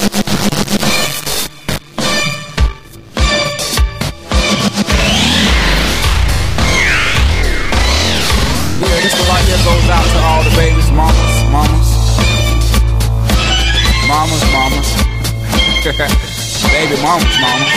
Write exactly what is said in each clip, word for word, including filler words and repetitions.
Yeah, this one right here goes out to all the babies, mamas, mamas, mamas, mamas, baby mamas, mamas.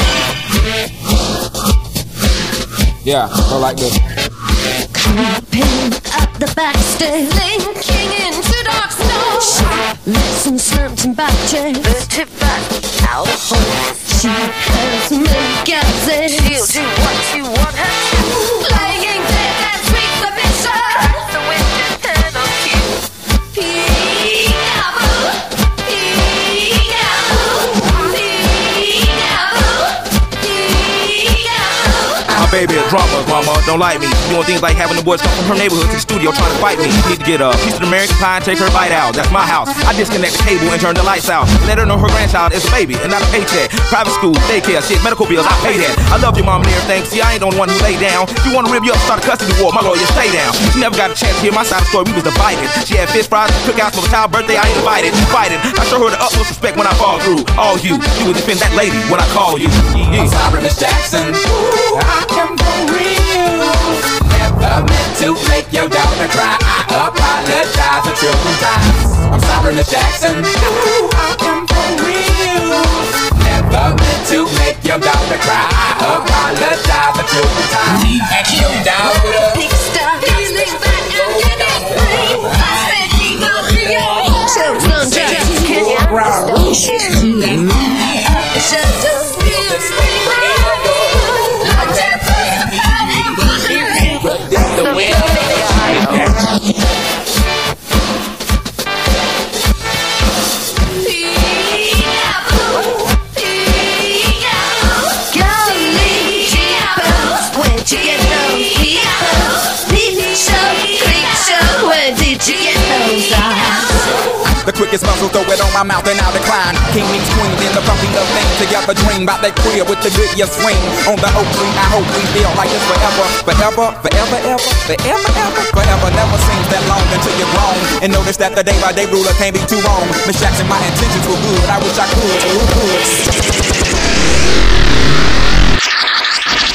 Yeah, go like this. Creeping up the backstage, linking into dark snow. Listen, slumps and back chairs, thirty-five out home. She has many gases. She'll do what you want her to. Playing dead and sweet submission. Tries to win your penalty. Peekaboo, peekaboo, peekaboo, peekaboo. My baby a drama, mama, don't like me. Doing things like having the boys come from her neighborhood to the studio trying to fight me. Need to get a piece of American pie and take her bite out. That's my house. I disconnect the cable and turn the lights out. Let her know her grandchild is a baby and not a paycheck. Private school, daycare, shit, medical bills, I pay that. I love your mom and everything. See, I ain't the one who lay down. If you wanna rip you up, start a custody war, my lawyer, stay down. She never got a chance to hear my side of the story. We was divided. She had fish fries and cookouts for the child's birthday. I ain't invited. Fighting. I show her the utmost respect when I fall through. All you, you will defend that lady when I call you. Yeah. I'm sorry, Miss Jackson. Ooh, I am for real. Never meant to make your daughter cry. I apologize a trillion times. I'm sorry, Miss Jackson. Ooh, I am for real. Never meant to make your daughter cry. I apologize a trillion times. And your daughter. Big stuff, feeling back and getting free. I said keep up the young. So don't just can you roll? Shut up, feel free. The way where'd you get those peepers? Peep show, creep show, where did you get those eyes? The quickest muscle, throw it on my mouth and I'll decline. King meets queen in the bumping of things. Together dream about that queer with the good year swing. On the oak tree, I hope we feel like this forever. Forever, forever, ever, forever, ever. Forever never seems that long until you're grown. And notice that the day by day ruler can't be too wrong. Miss Jackson, my intentions were good. I wish I could, who could?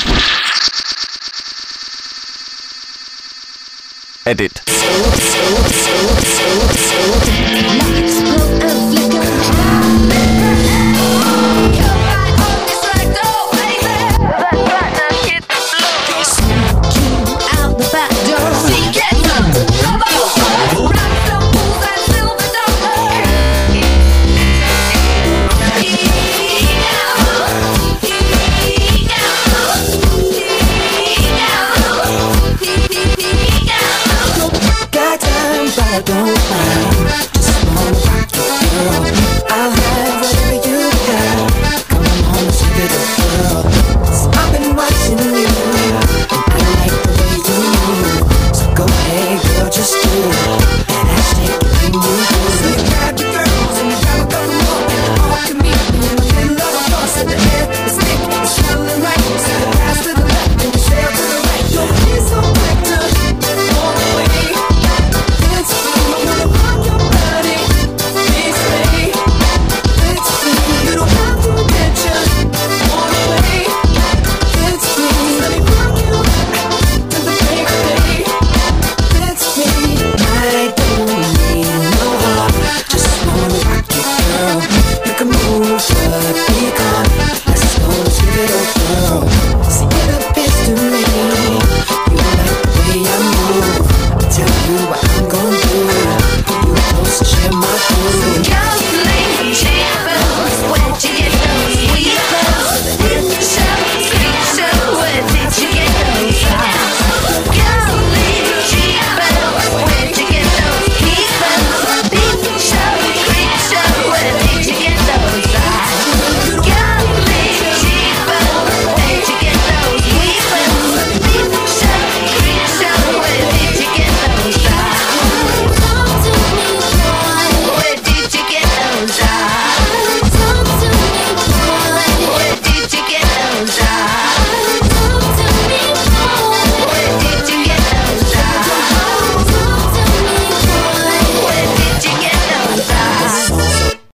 Edit. So, so